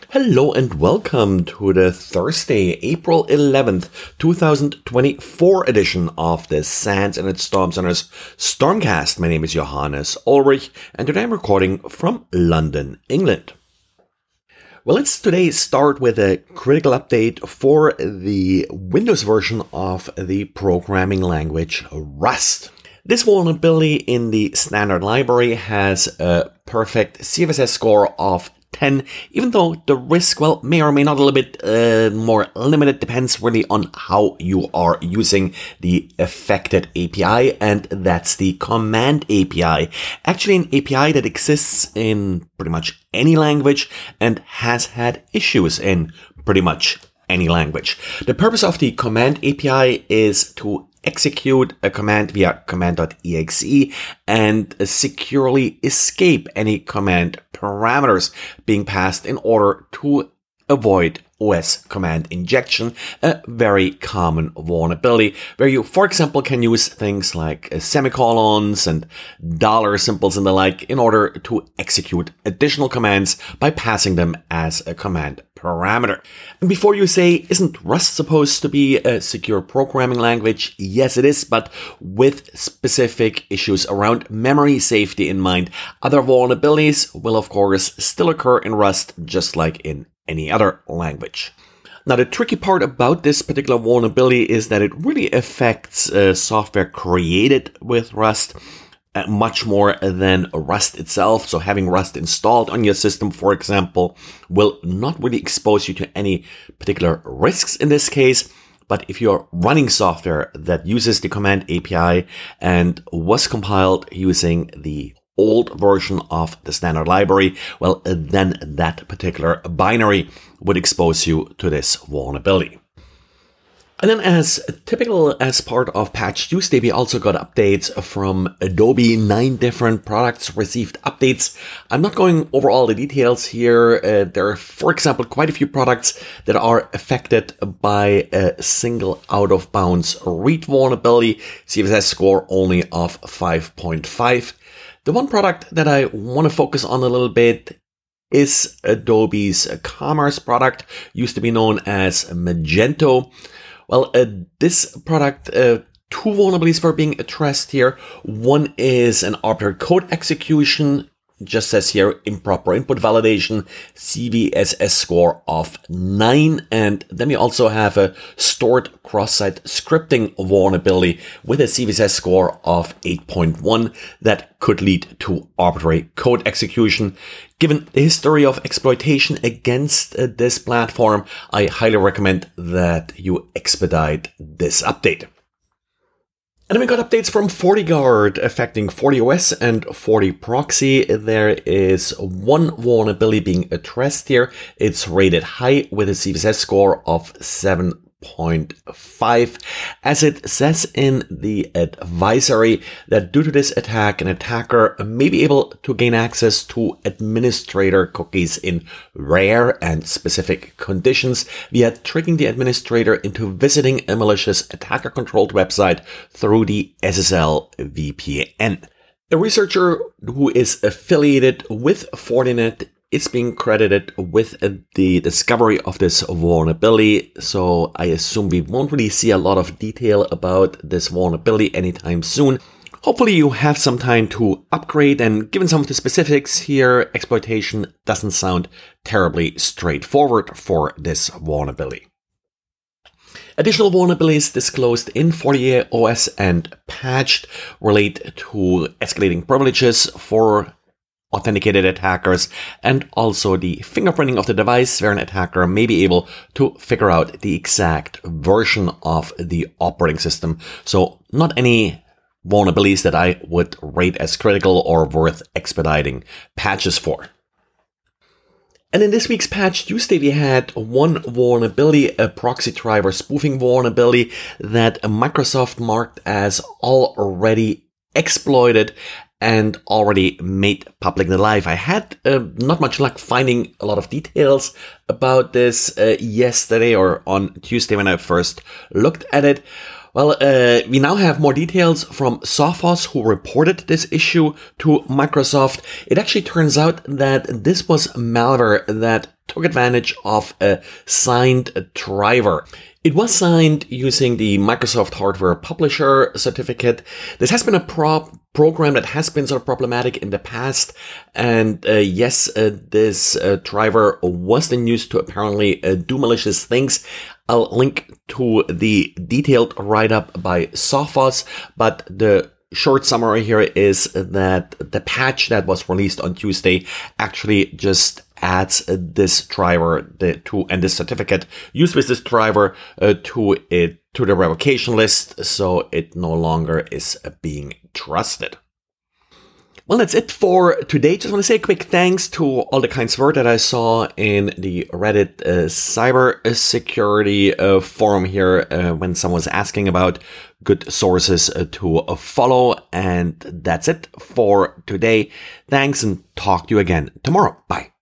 Hello and welcome to the Thursday, April 11th, 2024 edition of the SANS and its Storm Center's Stormcast. My name is Johannes Ulrich and today I'm recording from London, England. Well, let's today start with a critical update for the Windows version of the programming language Rust. This vulnerability in the standard library has a perfect CVSS score of 10, even though the risk, may or may not a little bit more limited, depends really on how you are using the affected API, and that's the command API. Actually, an API that exists in pretty much any language and has had issues in pretty much any language. The purpose of the command API is to execute a command via command.exe and securely escape any command parameters being passed in order to avoid OS command injection, a very common vulnerability where you, for example, can use things like semicolons and dollar symbols and the like in order to execute additional commands by passing them as a command parameter. And before you say, isn't Rust supposed to be a secure programming language? Yes, it is, but with specific issues around memory safety in mind. Other vulnerabilities will, of course, still occur in Rust, just like in any other language. Now, the tricky part about this particular vulnerability is that it really affects software created with Rust much more than Rust itself. So having Rust installed on your system, for example, will not really expose you to any particular risks in this case. But if you're running software that uses the command API and was compiled using the old version of the standard library, well, then that particular binary would expose you to this vulnerability. And then as typical as part of Patch Tuesday, we also got updates from Adobe. 9 different products received updates. I'm not going over all the details here. There are, for example, quite a few products that are affected by a single out-of-bounds read vulnerability, CVSS score only of 5.5. The one product that I want to focus on a little bit is Adobe's Commerce product, used to be known as Magento. Well, this product, 2 vulnerabilities were being addressed here. One is an arbitrary code execution, just says here, improper input validation, CVSS score of 9. And then we also have a stored cross-site scripting vulnerability with a CVSS score of 8.1 that could lead to arbitrary code execution. Given the history of exploitation against this platform, I highly recommend that you expedite this update. And then we got updates from FortiGuard affecting FortiOS and FortiProxy. There is one vulnerability being addressed here. It's rated high with a CVSS score of 7.5. As it says in the advisory that due to this attack, an attacker may be able to gain access to administrator cookies in rare and specific conditions via tricking the administrator into visiting a malicious attacker-controlled website through the SSL VPN. A researcher who is affiliated with Fortinet is being credited with the discovery of this vulnerability, so I assume we won't really see a lot of detail about this vulnerability anytime soon. Hopefully you have some time to upgrade, and given some of the specifics here, exploitation doesn't sound terribly straightforward for this vulnerability. Additional vulnerabilities disclosed in FortiOS and patched relate to escalating privileges for authenticated attackers, and also the fingerprinting of the device, where an attacker may be able to figure out the exact version of the operating system. So not any vulnerabilities that I would rate as critical or worth expediting patches for. And in this week's Patch Tuesday, we had one vulnerability, a proxy driver spoofing vulnerability that Microsoft marked as already exploited and already made public in the live. I had not much luck finding a lot of details about this yesterday or on Tuesday when I first looked at it. Well, we now have more details from Sophos, who reported this issue to Microsoft. It actually turns out that this was malware that took advantage of a signed driver. It was signed using the Microsoft Hardware Publisher certificate. This has been a program that has been sort of problematic in the past. And this driver was then used to apparently do malicious things. I'll link to the detailed write-up by Sophos, but the short summary here is that the patch that was released on Tuesday actually just adds this driver and this certificate used with this driver to the revocation list, so it no longer is being trusted. Well, that's it for today. Just want to say a quick thanks to all the kind words that I saw in the Reddit cybersecurity forum here when someone was asking about good sources to follow. And that's it for today. Thanks, and talk to you again tomorrow. Bye.